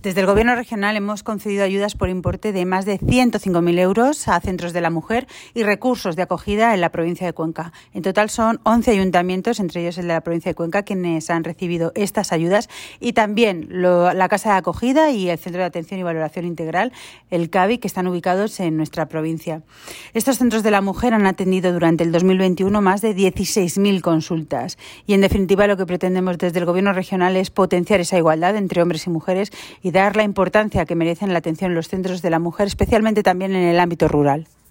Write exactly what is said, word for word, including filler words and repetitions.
Desde el Gobierno regional hemos concedido ayudas por importe de más de ciento cinco mil euros a centros de la mujer y recursos de acogida en la provincia de Cuenca. En total son once ayuntamientos, entre ellos el de la provincia de Cuenca, quienes han recibido estas ayudas, y también lo, la Casa de Acogida y el Centro de Atención y Valoración Integral, el C A V I, que están ubicados en nuestra provincia. Estos centros de la mujer han atendido durante el dos mil veintiuno más de dieciséis mil consultas y, en definitiva, lo que pretendemos desde el Gobierno regional es potenciar esa igualdad entre hombres y mujeres y dar la importancia que merecen la atención en los centros de la mujer, especialmente también en el ámbito rural.